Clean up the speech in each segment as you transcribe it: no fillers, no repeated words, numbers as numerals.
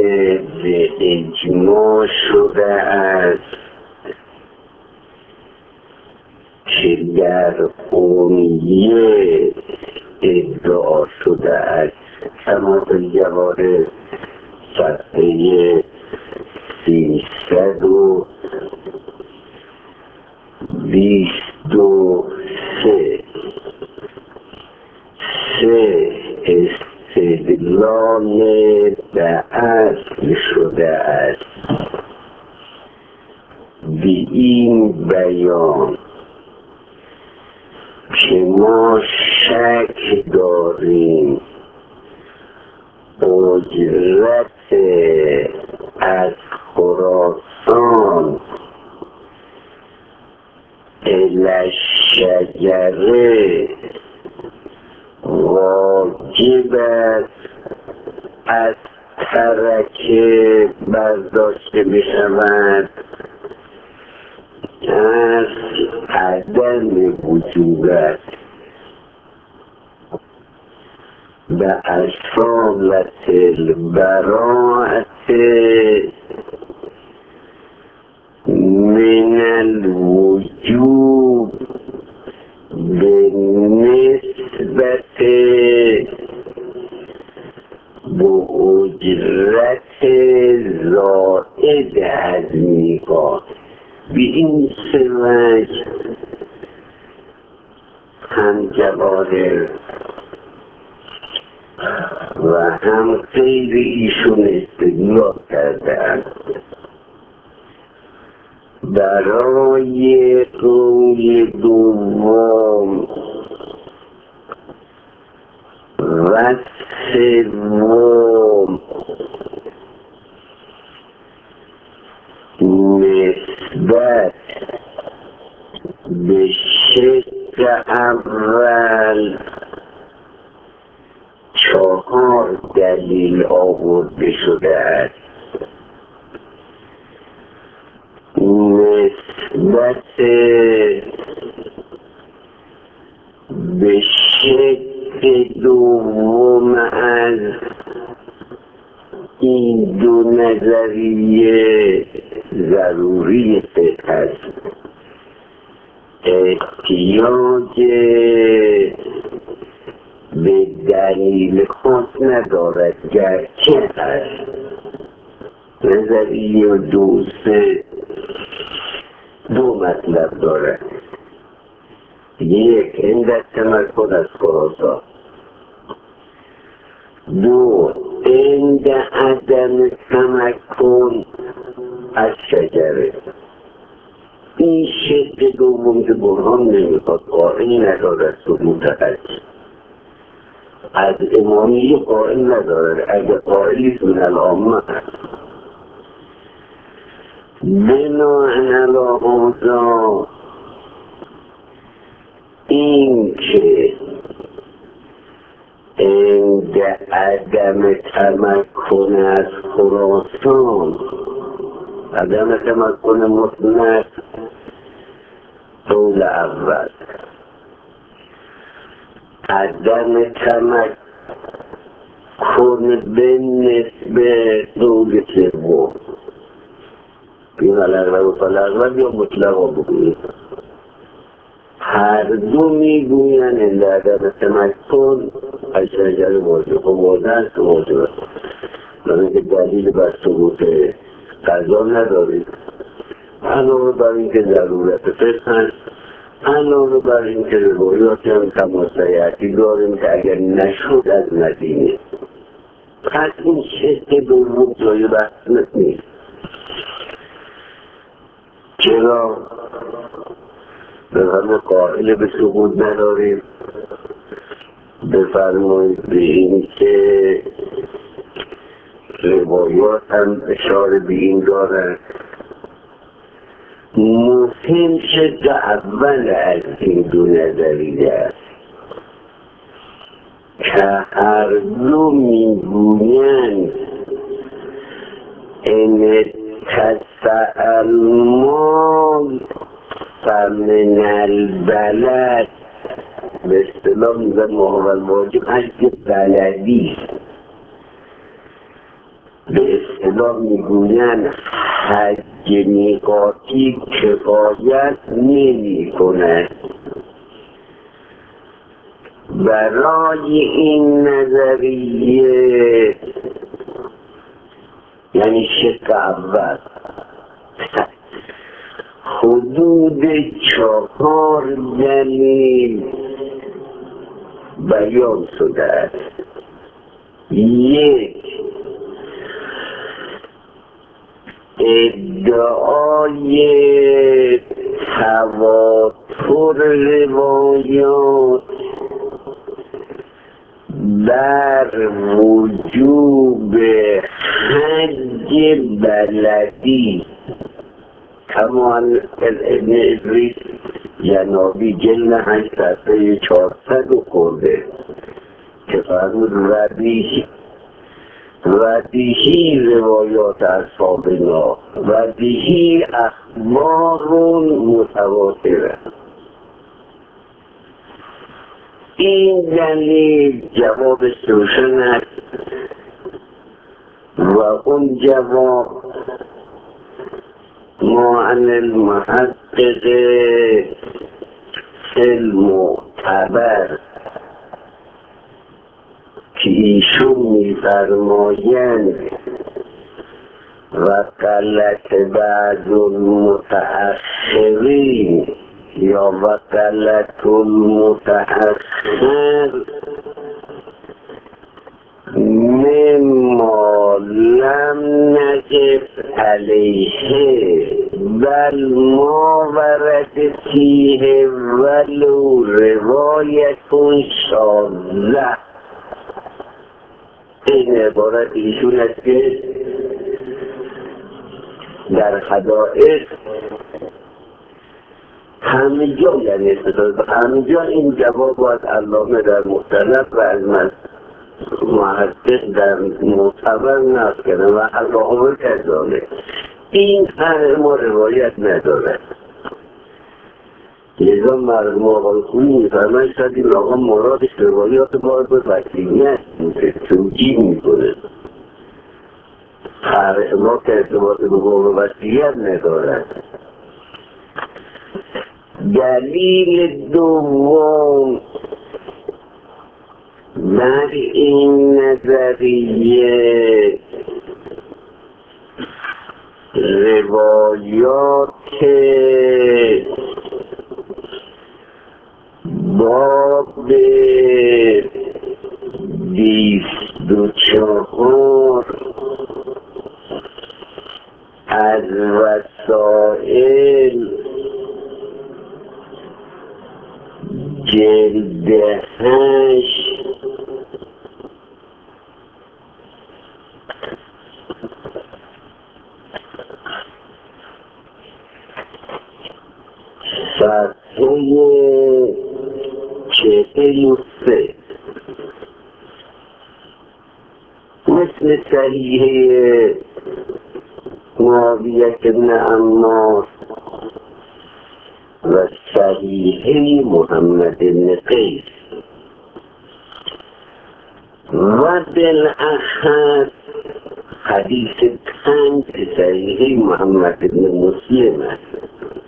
به اجماع شده است که در قومیه ادعا شده است. کما فی الجواهر صفحه 323. استدلال به اصل شده است به این بیان که ما شک داریم اجرت از خراسان الشجره واجب است از ترکه برداشته بشود از عدم وجود است به اصالت البراءت من الوجوب به نسبت به اجرت زائد از میقات. به این سه وجه هم جواهر و هم غیر ایشون استدلال کرده‌اند. برای قول دوم و سوم نسبت به شق اول 4 دلیل آورده شده است. نسبت به شق دوم از این دو نظریه ضروری فقه است. احتیاج به دلیل خاص ندارد، گرچه هست. نظریه دو مطلب دارد. یک، عند تمکن از خراسان. 2، عند عدم تمکن از شجره. این شق دوم که برهان نمیخواد، قائل ندارد ثبوت هست. از امامی قائل ندارد، اگر قائلی من العامه هست. بناهن علی هذا این که عند عدم تمکن از خراسان، عدم تمکن مطلق قول اول، عدم تمکن به نسبه قول سوم. این الاغلب فالاغلب یا مطلق بگوید، هر دو میگوین عند عدم تمکن از شجره واجب و واضح است و واجب است. یعنی که دلیل بر ثبوت قضا ندارید، علاوه بر این که ضرورت فقه هست، علاوه بر این که روایاتی هم کماسیعتی داریم که اگر نشد از مدینه، پس این شکل دوم جای بحث نیست. چرا؟ به همه قائل به ثبوت نداریم. بفرمایید به این که روایات هم اشاره به این دارد. مهم شد اول از این دو نظریه است که هر دو میگویند این تسأل فمن البلد، به اصطلاح میگن محول واجب حج بلدی، به اصطلاح میگوین حج میقاتی کفایت نمی کند. برای این نظریه یعنی شق اول حدود 4 دلیل بیان شده است. 1. ادعای تواتر روایات بر وجوب حج بلدی کما ابن ادریس جنابی جلد 8 صفحه 400 خورده که فرمود ودیهی روایات اصحابنا ودیهی اخبار متواتره. این دلیل جوابش روشن است و اون جواب ما عن المحقق المعتبر که ایشون می‌فرمایند و غلط بعض المتأخرین یا و غلط المتأخر مما لم نقف علیه بل ما ورد فیه ولو روایت شاذه. این عبارت ایشون است که در حدائق همه جا یعنی همه جا این جواب از علامه در مختلف و از محقق در معتبر نقل کرده و حقاقه کذالک. این هر ما روایت ندارد. لذا مرحوم آقای خویی می‌فرمایند شاید این آقا مرادش روایات بار به وسیعیت میشه توجیه میکنه. هر ما که ارتباط به بار وسیعیت ندارد. دلیل دوم در این نظریه روایات باب 24 از وسائل جلد 8 صفحه 43 مثل صحیح معاویه بن عمار و صحیح محمد بن قیس و بالاخص حدیث 5 صحیح محمد بن مسلم است.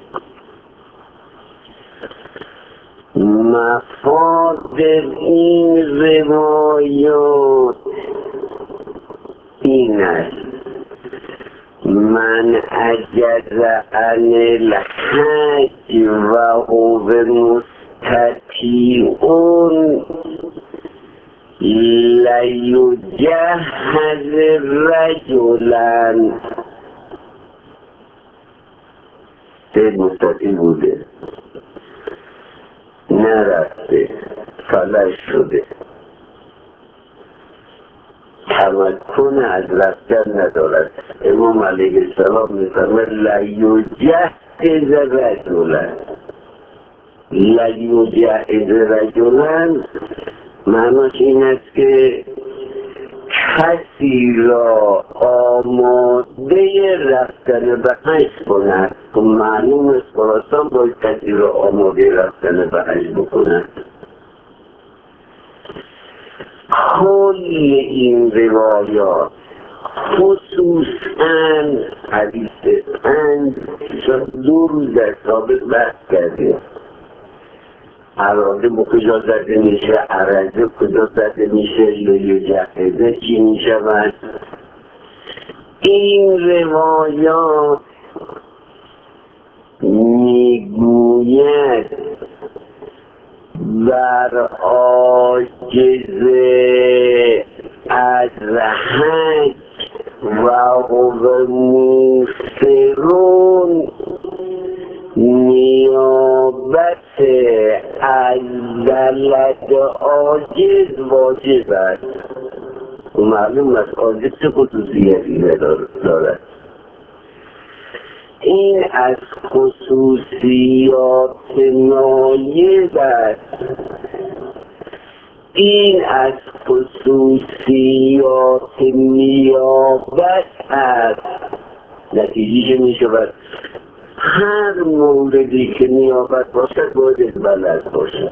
مفاد این روایات این است: من عجز عن الحج و هو مستطیع لیجهز رجلا. مستطیع بوده نرفته فلج شده تمکن از رفتن ندارد. امام علیه السلام می‌فرماید لیجهز رجلا. لیجهز رجلا معناش این است که کسی را آماده رفتن به حج کند. تو معلوم است خراسان باید کسی را آماده رفتن به حج بکند. کل این روایات خصوصا حدیث 5 2 روز در ثابت بحث کردیم. عراده با کجا زده میشه، عرضه کجا زده میشه، یا جهزه چی میشود. این روایات میگوید بر عاجزه از حج و هو موسرون نیابت از دلت عاجز واجب است. معلوم است عاجز چه خصوصیتی دارد. این از خصوصیات نایب است. این از خصوصیات نیابت است. نتیجه می شود هر موردی که نیابت باشد باید بلد باشد.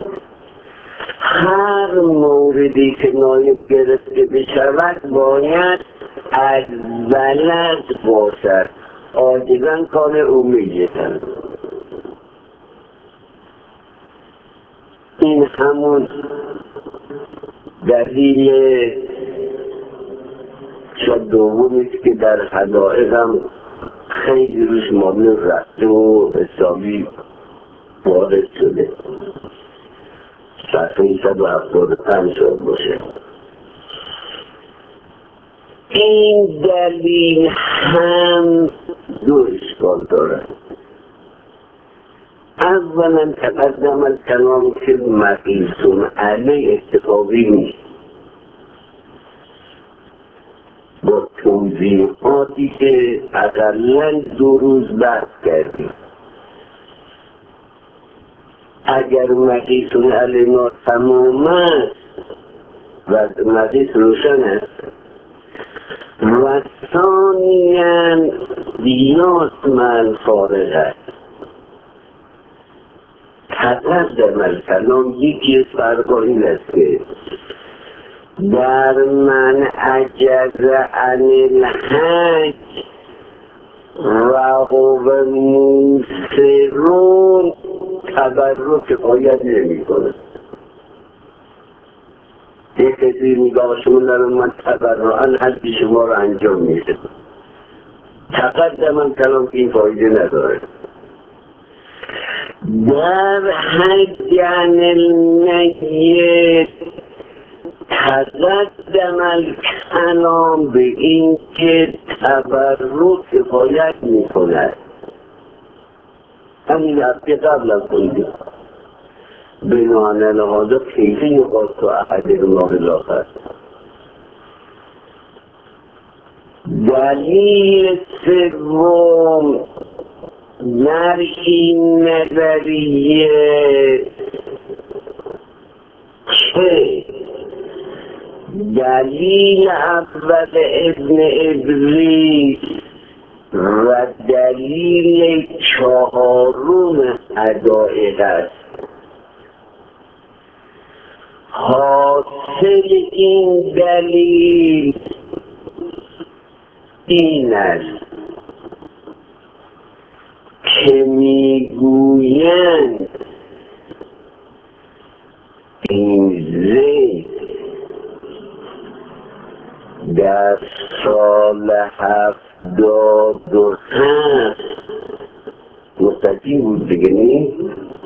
هر موردی که نایب گرفته بشود باید از بلد باشد. عاجزان کار او میگیرند. این همون دلیل شد دومیست که در حدائق هم خیلی روش مبنی رفته و حسابی وارد شده. صفحه 175 شد باشه. این دلیل هم دو اشکال دارد. اولا تقدم الکلام که مقیسون علیه اتفاقی نیست. با توضیحاتی که اقلاً 2 روز بحث کردیم. اگر مقیسون علیه ما تمام است و مقیس روشن است و ثانیاً بیاس من فارغ است. تقدم الکلام یکی از فرقا این است که در من عجز عن الحج و هو موسرون تبرک باید نمی کند. یک کسی میگه شما دارم من تبرعن حج شما رو انجام میشه. تقدم الکلام این فایده نداره. در حج عن المیت تقدم الکلام به این که تبرک باید می کند. همین هفته قبل از کنید بناهن لحاظا کیفی یقاس تو احد الله الاخر. دلیل سوم در این نظریه که دلیل اول ابن ادریس و دلیل 4 حدائق است. حاصل این دلیل این است که میگویند این زید در سال 77 مستقیم بود دیگه نیست.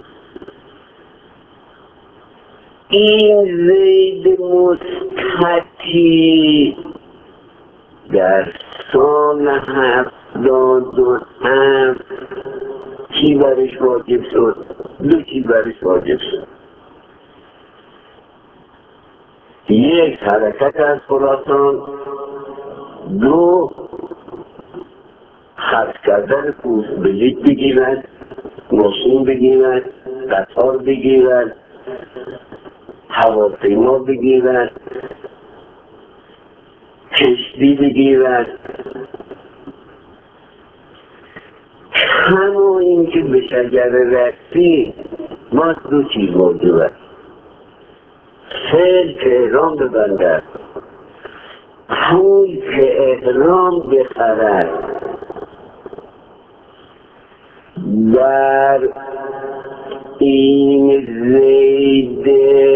این زید مستقیم در سال 77 چی برش واجب شد؟ 2 چیز برش واجب شد. 1 حرکت از خراسان، 2 خرج کردن پوست بلیط بگیرد، ماشین بگیرد، قطار بگیرد، هواپیما بگیرد، کشتی بگیرد. همون این که به شجر رسی باز 2 چیز موجود است. فعل که احرام ببندد پول که احرام بخرد در این زید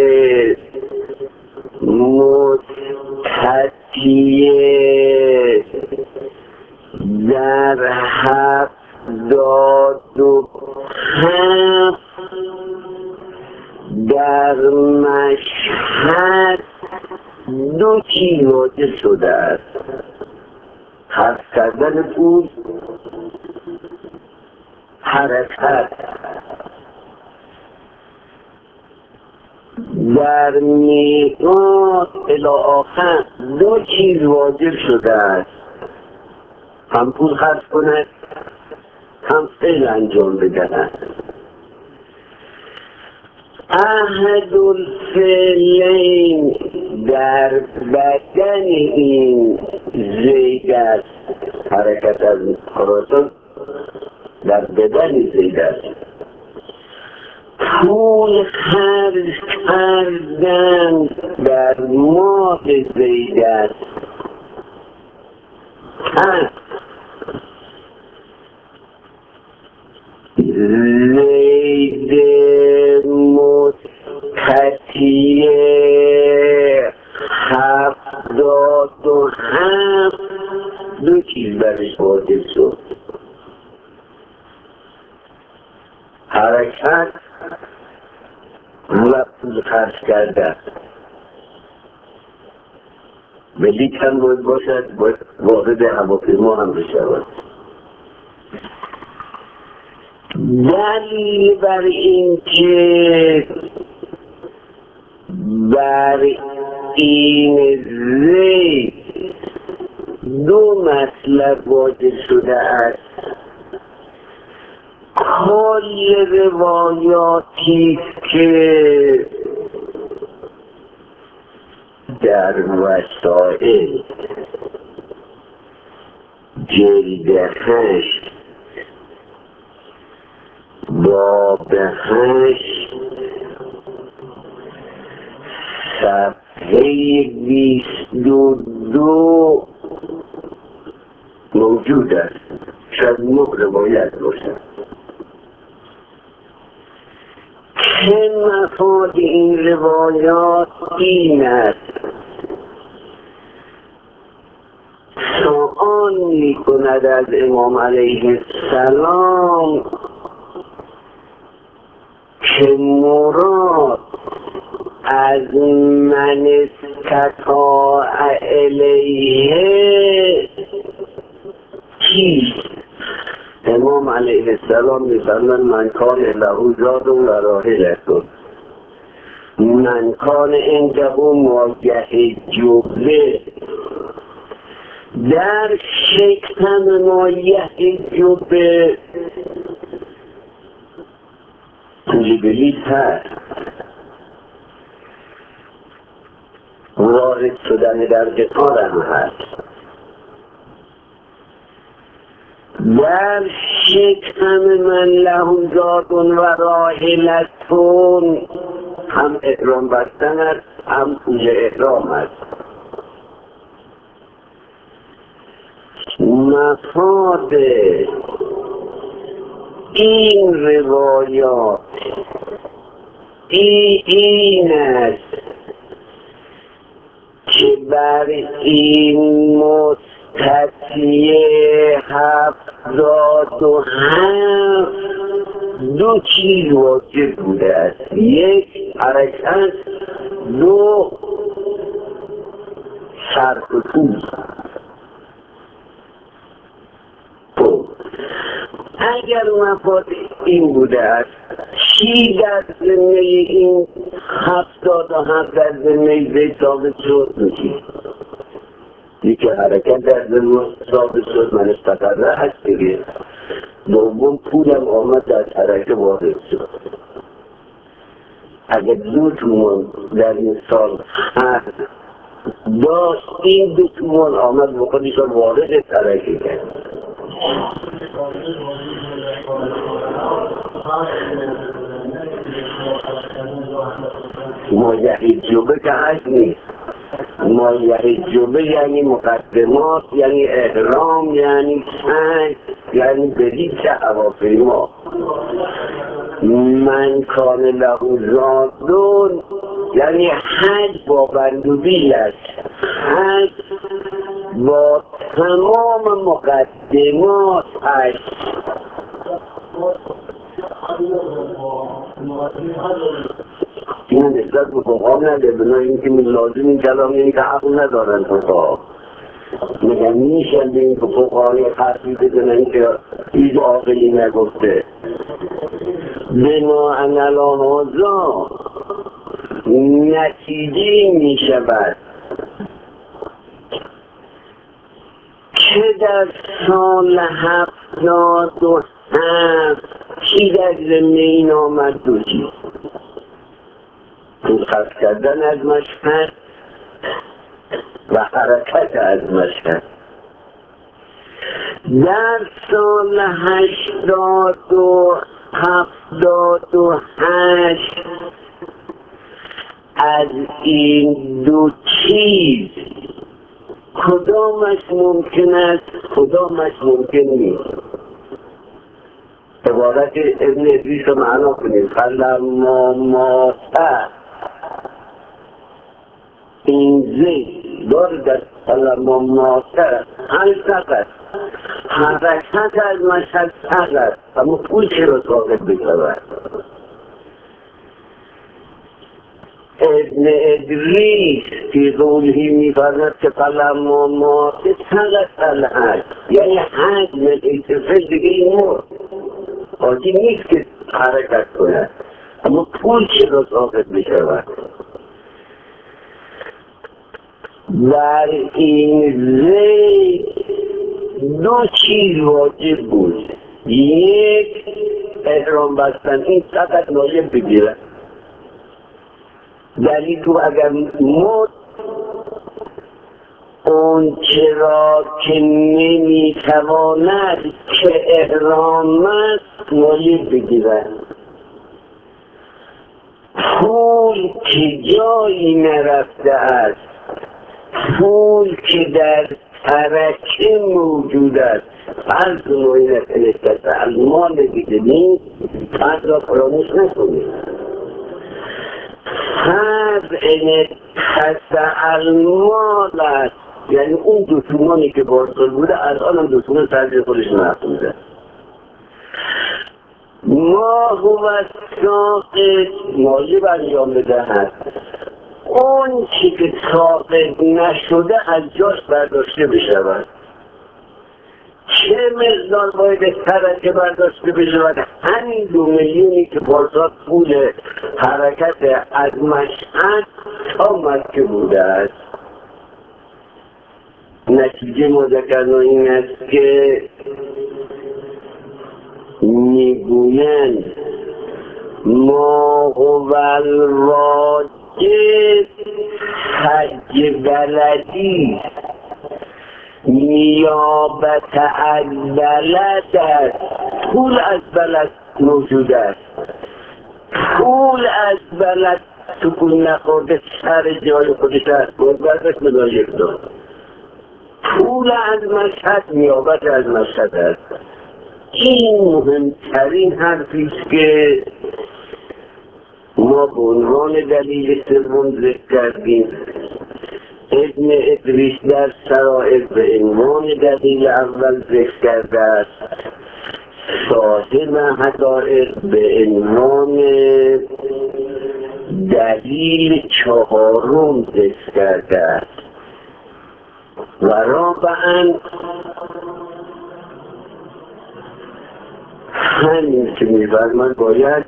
متکیه در 77 در مشهد 2 چیز واجب شده است: خرج کردن پول، حرکت. در میقات الی آخر 2 چیز واجب شده است: هم پول خرج کند، هم فعل انجام بدهد. احد الفعلین در بدن این زید است. حرکت از خراسان در بدن زید است. پول خرج کردن در ماه زید است. زید متکیه 77 2 چیز برش واجب شد: حرکت و پول خرج کردن. بلیط هم باید باشد، باید واحد هواپیما هم بشود. دلیل بر این که بر این زید 2 مطلب واجب شده است: کل روایاتی که در وسائل جلد 8 باب 8 صفحه 22 موجود است. شاید 9 روایت باشد. که مفاد این روایات این است: سؤال می کند از امام علیه السلام که مراد از من استطاع الیه چیست؟ امام علیه السلام می‌فرماید من کان له زاد و راحلة، من کان عنده مایه جبه. در شکم مایه جبه بلیط هست، وارد شدن در قطار هم هست. در شکم من له زاد و راحلة هم احرام بستن است، هم پول احرام است. مفاد این روایات این است که بر این متکیه 77 2 چیز واجب بوده است: 1 حرکت، 2 صرف پول. اگر مفاد این بوده است، چی در ضمن این 77 در ضمن زید ثابت شد؟ میگی یکی حرکت در ضمن ثابت شد، من استقره هست دیگه. دوم پولم آمد در حرکت واحد شد. اگر 2 تومان در این سال هست داشت، این 2 تومان آمد بخودشان وارد حرکت کرد. مایه جبه که هست نیست، مایه جبه یعنی مقدمات، یعنی احرام، یعنی سنگ، یعنی بلیط هواپیما. من کان له زادون یعنی حج با بندوبیش، حج با تمام مقدماتش. این نسبت به فقها نده، بنای اینکه لازم این کلام این که حق ندارن فقها. میگن میشن به این که فقهای حرفی بزنن که هیچ عاقلی نگفته. بنا انالا هزا نتیجه می شود که در سال 77 چی در ضمن این آمد؟ دو چیز: خط کردن از مشهد و حرکت از مشهد. در سال 80 و 78 از این دو چیز کدامش ممکن است، کدامش ممکن نیست؟ عبارت ابن ادریس رو معنا کنید: فلما ماته این زید دارد فلما ماته حرکت از مشهد سقط، اما پوچ رو ساقط بشود. ابن ادریس که قوله می‌فرماید که فلما ماته سقط الحج، یعنی حج من اتفاق دیگه این مرد، حاجی نیست که حرکت کند، اما پوچ رو ساقط بشود. در این زید دو چیز واجب بود: یک، احرام بستن، این فقط نایب بگیرن. دلیل تو اگر مرد اون چرا که نمیتواند که احرامت نایب بگیرن. پول که جایی نرفته است، پول که در ترکه موجود است، فرض نوعی نکنشت المال دیگه نیست، فرض را فراموش نکنید. فرض این المال است، یعنی اون دو تومانی که بارسال بوده الان هم دو تومان سرزی خودش نفته. ما هو ساقط واجب انجام بدهد، اون چی که ساقط نشده از جاش برداشته بشود. چه مقدار باید ترکه برداشته بشود؟ همین 2 میلیونی که بارسال پول حرکت از مشهد تا مکه بوده است. نتیجه مذکر این است که میگویند ما هو الواجب حج بلدی، نیابت از بلد است. پول از بلد موجود است، پول از بلد سکون نخورده سر جای خودش است، بردش مدایق داد. پول از مشهد نیابت از مشهد است. این مهمترین حرفیست که ما به عنوان دلیل سوم ذکر کردیم. ابن ادریس در سرائر به عنوان دلیل اول ذکر کرده است، صاحب حدائق به عنوان دلیل چهارم ذکر کرده است. و رابعاً همین که می‌فرماید باید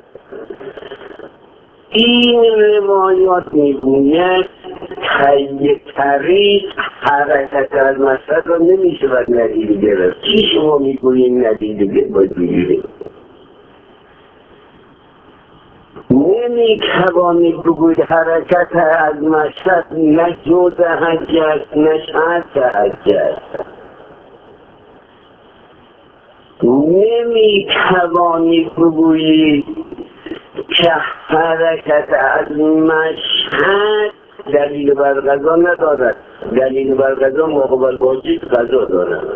این روایات میگوید طی طریق حرکت از مشهد را نمیشود ندیده گرفت. چی شما میگویید ندیده باید بگیرید؟ نمیتوانید بگوید حرکت از مشهد نه جز حج است نه شرط حج است. نمیتوانید بگویید که حرکت از مشهد دلیل بر قضا ندارد. دلیل بر قضا ماقبل واجب قضا دارد.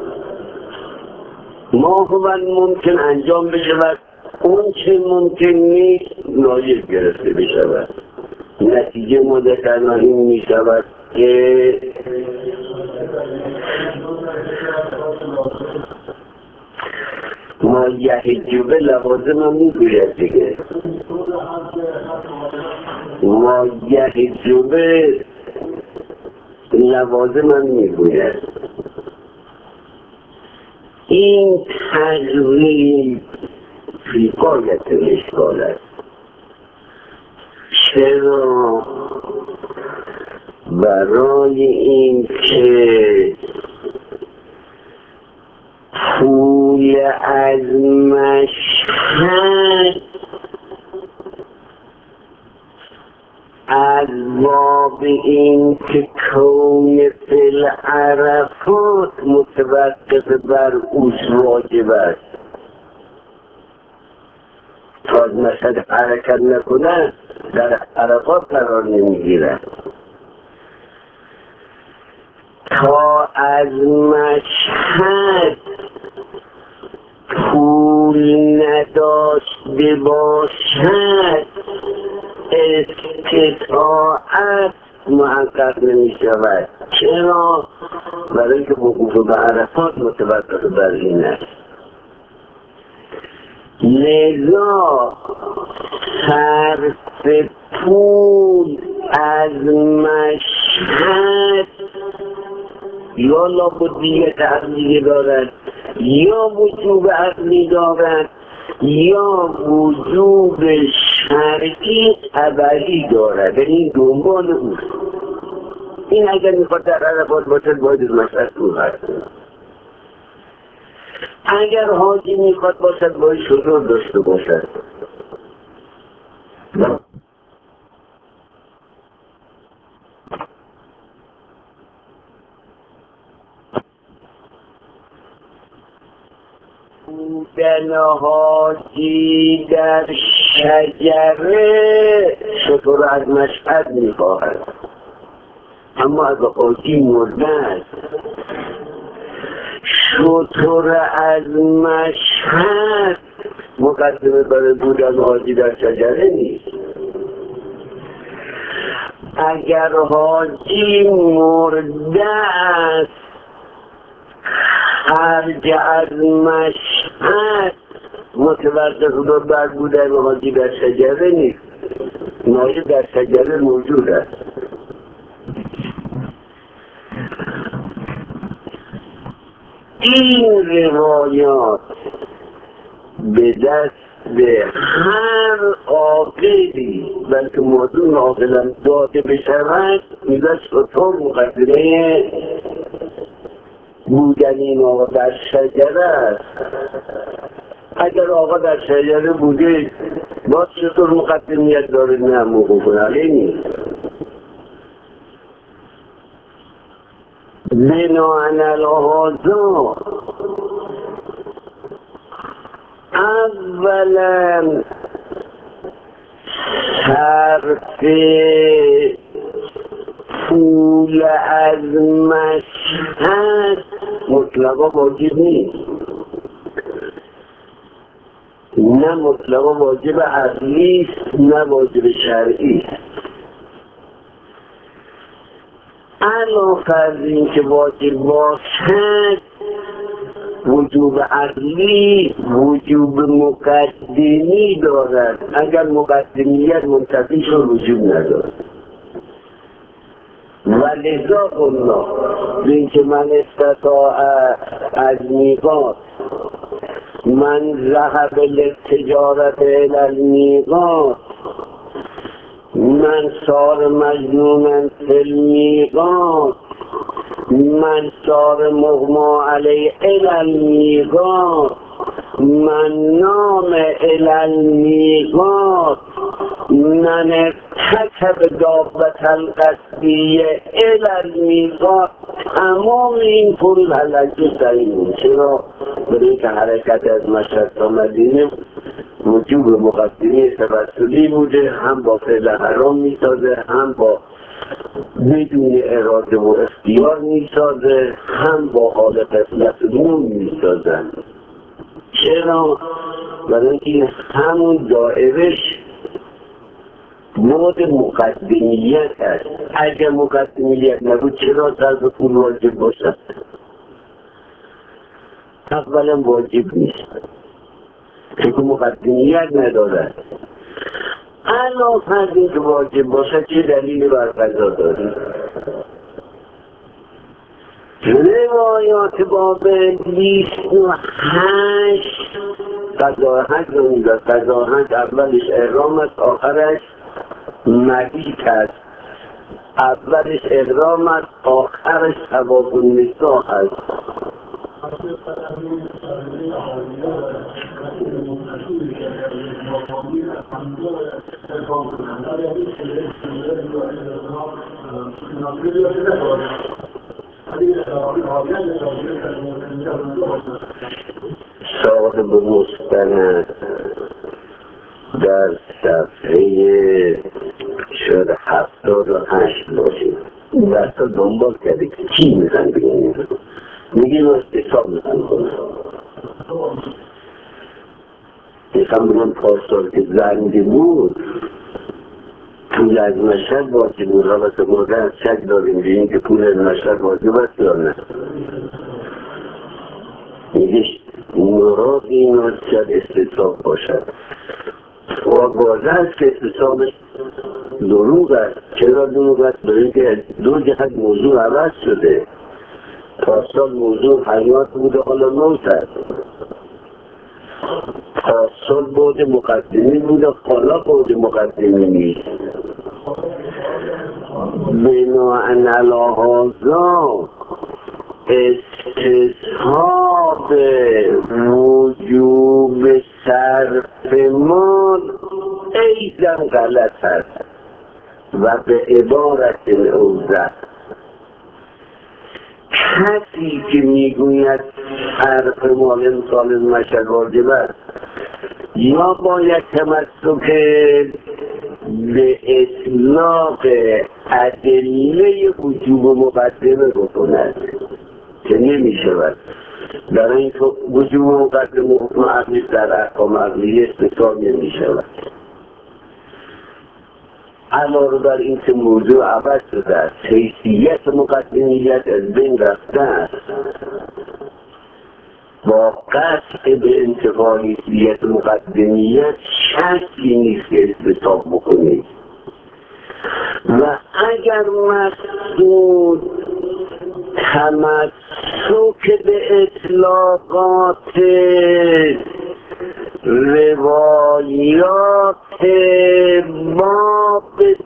ماقبل ممکن انجام بشود، اون چه ممکن نیست نایب گرفته بشود. نتیجه مدتنا این می شود که ما یحجوبه لوازم هم می گوید دیگه. ما یحجوبه لوازم هم می گوید. این تغییر فی قایت اشکال است. چرا؟ برای این که پول از مشهد از باب این که کون فی عرفات متوقف بر اوش واجب است. تا از مشهد حرکت نکنه در عرفات قرار نمیگیرد. تا از مشهد پول نداشته باشد استطاعت محقق نمی شود. چرا؟ برای اینکه وقوف به عرفات متوقف بر این است. لذا صرف پول از مشهد یا لابدیت عقلی دارد یا وجوب عقلی دارد یا وجوب شرعی ابدی دارد. این دنبال اوست. این اگر میخواد در عرفات باشد باید از مشهد دور هست. اگر حاجی میخواد باشد باید شروع داشته باشد. بودن حاجی در شجره شطور از مشهد میخواهد، اما از حاجی مرده است. شطور از مشهد مقدمه برای بودن حاجی در شجره نیست. اگر حاجی مرده است خرج از مشهد متوقف بر بودن حاجی در شجره نیست. نایب در شجره موجود است. این روایات به دست به هر عاقلی بلکه موضوع عاقلا داده بشود میگه شطور مقدمه بودن این آقا در شجره است. اگر آقا در شجره بوده باز چطور مقدمیت داره؟ نه موقع علیه نیست. بناهن الهازا اولا صرف پول از مشهد مطلقا واجب نیست. نه مطلقا واجب عقلی است نه واجب شرعی است. علاوه از این که واجب باشد وجوب عقلی وجوب مقدمی دارد. اگر مقدمیت منتفی شد وجوب ندارد. ولذا قلنا این که من استطاع از میقات من ذهب للتجارت الى المیقات من صار مجنونا فی المیقات من صار مغما علیه الی المیقات من نام الی المیقات من ارتکب دابت القصدیه الی المیقات. تمام این فروض حلقی سعیم. چرا؟ برای که حرکت از مشهد تا مدینه وجوب مقدمی توسلی بوده، هم با فعل حرام میسازه هم با بدون اراده و اختیار میسازه، هم با حال قسمت نون میسازن. چرا؟ برای اینکه همون دائرش مورد مقدمیت هست. اگر مقدمیت نبود چرا صرف پول واجب باشد؟ اولا واجب نیست چون مقدمیت ندارد. علاوه از این که واجب باشد چه دلیلی بر قضا دارید؟ روایات باب 28 قضا حج رو میداد. قضا حج اولش احرام است، آخرش مبیت است. اولش احرام است، آخرش طواف النساء است. صاحب مستند در صفحه شد 78 باشید دست دنبال کرده که چی میزن بگیم میگیم حساب میزن کنه میخوام بگم پاسدار که زنده بود پول از مشهد واجب بود. رابطه مرده از شک داریم بگیم که پول از مشهد واجب است یا نه. میگه مراد این است شاید استصحاب باشد و واضح است که استصحابش دروغ است. چرا دروغ است؟ برای اینکه دو جهت موضوع عوض شده. پاسدار موضوع حیات بوده حالا موت است. پاسدار بود مقدمی بوده حالا بود مقدمی نیست. بناءً علی هذا استصحاب وجوب صرف مال ایضاً غلط است و به عبارت اوضح کسی که میگوید صرف مال امسال مشهد واجب است یا باید تمسک به اطلاق ادله وجوب مقدمه بکند که نمی شود. برای این وجوب مقدمه حکم عقلی در احکام عقلی استثاب نمی شود. علاوه بر این که موضوع عوض شده است، حیثیت مقدمیت از بین رفته است. با قطع به انتفاع حیثیت مقدمیت شرطی نیست که استثاب بکنید و اگر مقصود تمسک به اطلاقات روایات باب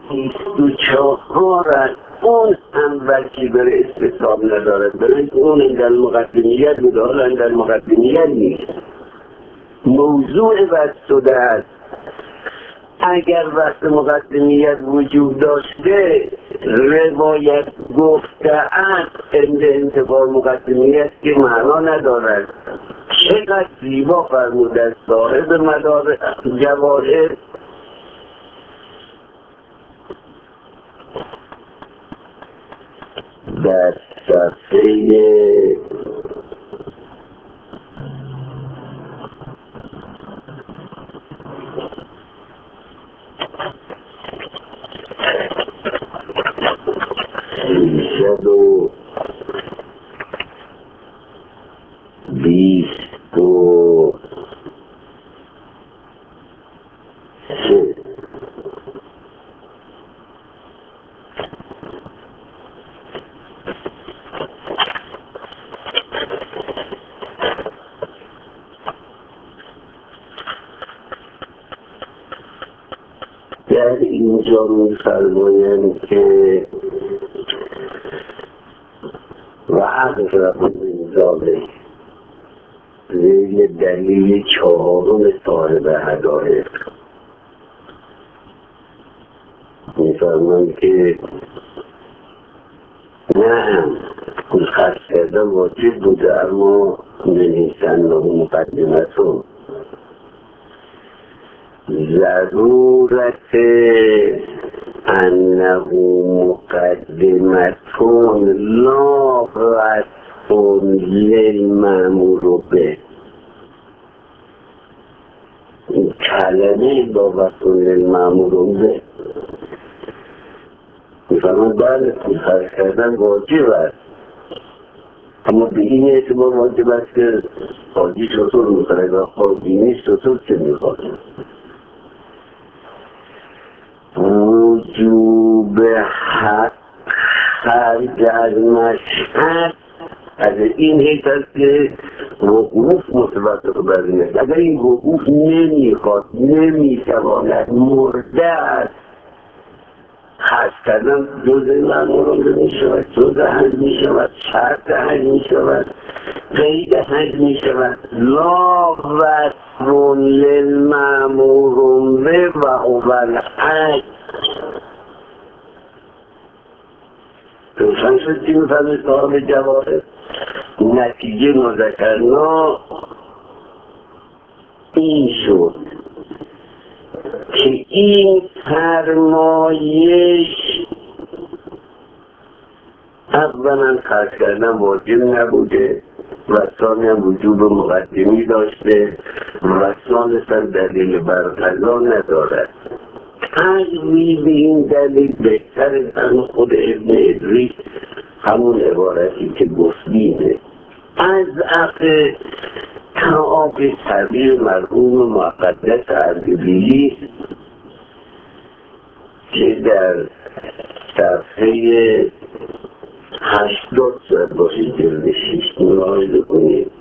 24 است اون هم وجهی برای استصحاب ندارد. برای اون این در مقدمیت بوده حالا این در مقدمیت نیست. موضوع وضع شده است. اگر وقت مقدمیت وجود داشته روایت گفته است عند انتفاع مقدمیت که معنا ندارد. چقدر زیبا فرموده است صاحب مدار جواهر در صفحه شد و 23 در اینجا می‌فرمایند که و اقرب من ذلک زیر دلیل چهارم صاحب حدائق می‌فرمایند که نه اون خرج کردن واجب بوده اما نویسن مقدمتون ضرورت انه مقدمتون لا وصف للمأمور به. این کلمه با وصف للمأمور به میفرمان بله خرج کردن واجب است، اما به این اعتبار واجب است که حاجی چطور میخواد و حاجی نیست چطور چه میخواد. وجوب حق خرج از مشهد از این حیث است که وقوف متوسط بر این است. اگر این وقوف نمیخواد نمیتواند مرده است، خرج کردن جزء مأموران میشود، جزء حج میشود، شرط حج میشود، قید حج میشود. لا وصف للمأمور به و هو الحج. روشن شد چی میفهمه صاحب جواهر؟ نتیجه مذکرنا این شد که این فرمایش اولا خرج کردن واجب نبوده و ثانی هم وجوب مقدمی داشته و ثالثا دلیل بر قضا ندارد. تقویل این دلیل بهتر از خود ابن ادریس همون عبارتی که گفتیده از اخه تعاق صغیر مرحوم مقدس اردبیلی که در صفحه 80 شاید باشید جلد 6 ملاحظه کنید.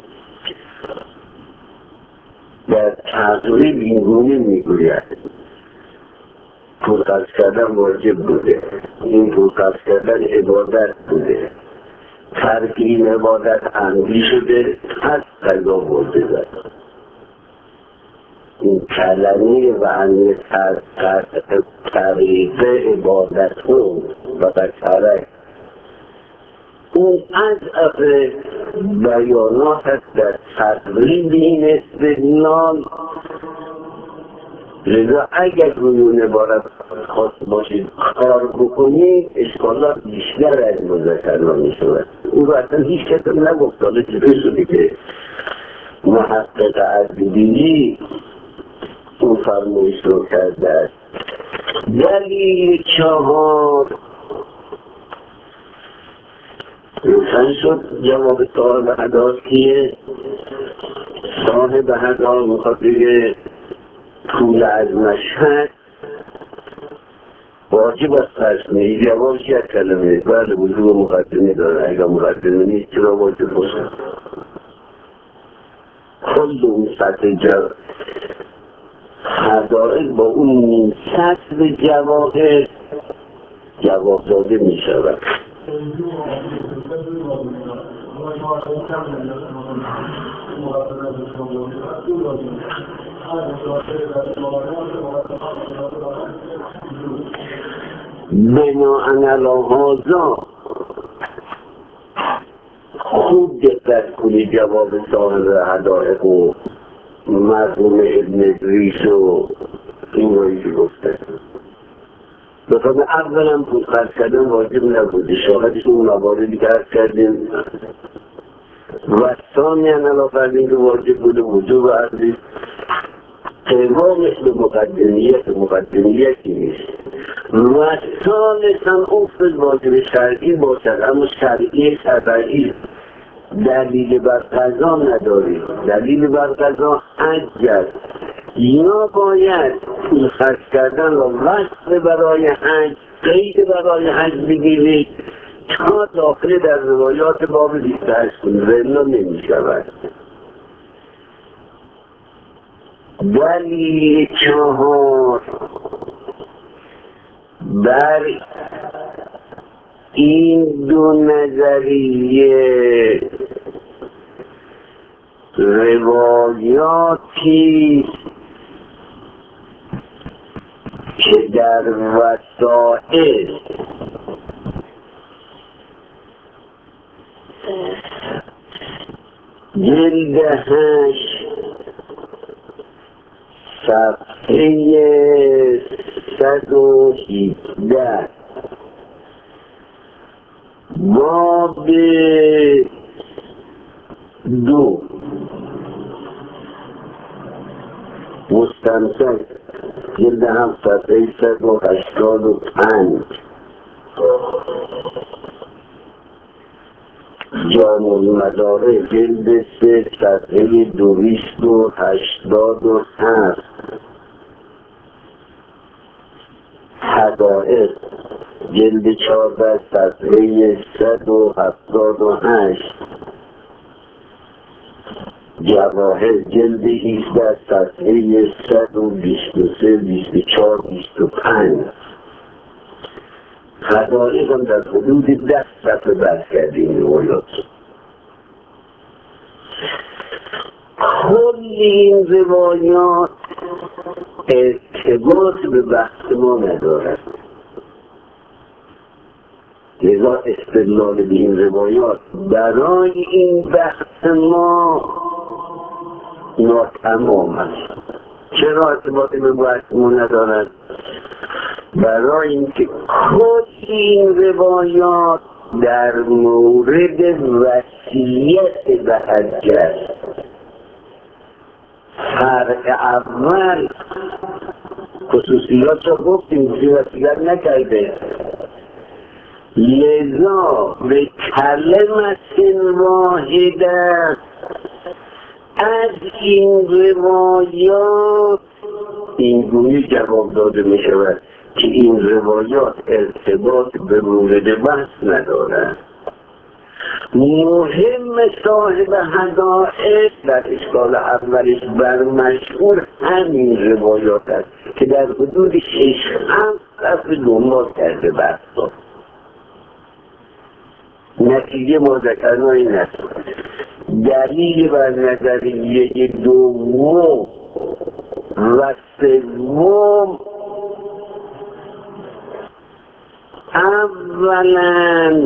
در تقریب اینگونه میگوید پول خرج کردن واجب بوده، این پول خرج کردن عبادت بوده، ترک این عبادت عمدی شده، از قضا واجب است. این کلمه و عنی طریق عبادتون و بچرک اون از افره بیانات هست در تقریب این استدلال. لذا اگر روی اون عبارت خواست باشید کار بکنید اشکالات بیشتر از مذکرنا می شود. اون رو اصلا هیچ کسی نگفت. حالا چطور شده که محقق اردبیلی اون فرمایش رو کرده است. دلیل 4 روشن شد. جواب صاحب هدار کیه؟ صاحب هدار میخواد بگه پول از مشهد واجب است خرج کنی. جوابش یک کلمه بله وجوب مقدمه داره. اگر مقدمه نیست چرا واجب باشه؟ کل اون سطح حدائق با اون سطح جواهر جواب داده می شود. بناءً علی هذا خوب دقت کنید جواب صاحب حدائق و مرحوم ابن ادریس و این رایی که گفته. بخواهد اولا پول خرج کردن واجب نبوده، شاهدش اون مواردی که عرض کردیم و ثانی علا فردین که واجب بوده وجوب عرضی قیمه مثل مقدمیتی نیست و ثالثا افت واجب شرعی باشد، اما شرعی شرعی دلیل بر قضا نداری. دلیل بر قضا حج است. یا باید پول خرج کردن را وصف برای حج قید برای حج بگیرید تا داخل در روایات باب 28 کنید ولی نمی شود. دلیل 4 بر این دو نظریه روایاتی که در وسائل جلد 8 صفحه 117 باب 2 مستمسک جلد 7 صفحه 185 جامع المدارک جلد 3 صفحه 287 حدائق جلد 14 صفحه 178 جواهر جلد 18 صفحه 123 24 25 حدائق هم در حدود 10 صفحه بحث کردیم روایات. کل این روایات ارتباط به بحث ما ندارد، لذا استدلال به این روایات برای این بحث ما ناتمام است. چرا ارتباطی به بحث ما ندارد؟ برای اینکه کل این روایات در مورد وصیت به حج است. فرق اول خصوصیات را گفتیم که وصیت نکرده، لذا به کلمت واحده از این روایات اینگونه جواب داده می شود که این روایات ارتباط به مورد بحث ندارد. مهم صاحب حدائق در اشکال اولش بر مشهور همین روایات است که در حدود 6-7 صفحه دنبال کرده بحث داد. نتیجه ما ذکرنا این است: دلیل بر نظریه دوم و سوم اولا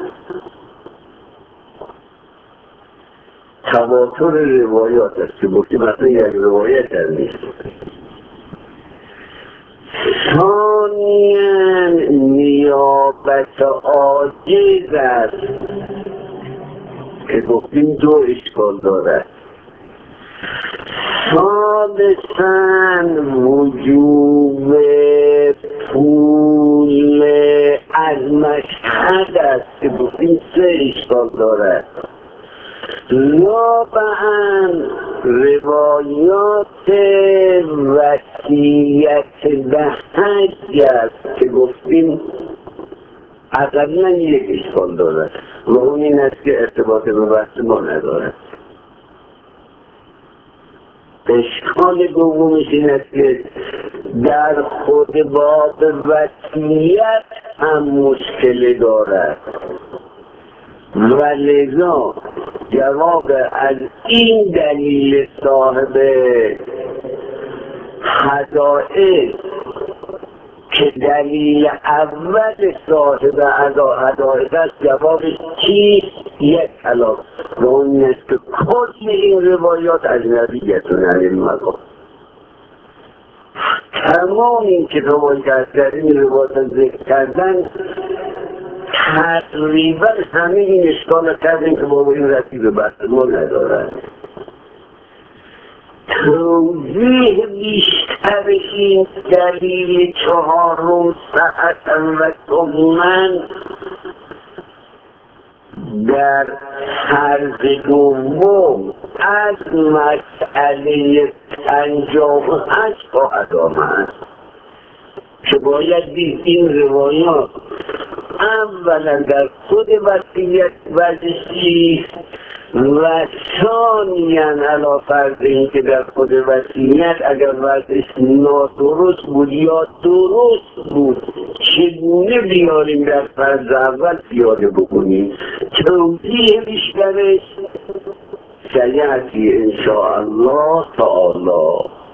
تواتر روایات است که گفتیم اصلا یک روایت هم نیست. ثانیاً نیابت عاجز است که گفتیم دو اشکال دارد. ثالثاً وجوب پول از مشهد است که گفتیم 3 اشکال دارد. رابعاً روایات وصیت به حج است که گفتیم اقلاً 1 اشکال دارد و اون این است که ارتباط به بحث ما ندارد. اشکال دومش این است که در خود باب وصیت هم مشکل دارد و لذا جواب از این دلیل صاحب حدائق که دلیل اول صاحب حدائق است جوابش چیست؟ یک کلام و اون است که کل این روایات اجنبیتون علی المقام. تمام این که روایت کردن این روایات ذکر کردن تقریبا همه این اشکال کردن که با این رسی به بحث ما ندارد. توضیح بیشتر این دلیل چهارم صحتا و ثمن در طرز دوم از مسئله 58 خواهد آمد که باید دید این روایات اولا در خود وصیت وضعی و ثانیاً علی فرض این که در خود وصیت اگر وضعش نادرست بود یا درست بود چگونه بیاریم در فرض اول پیاده بکنیم. توضیح بیشترش سیأتی انشاءالله تعالی.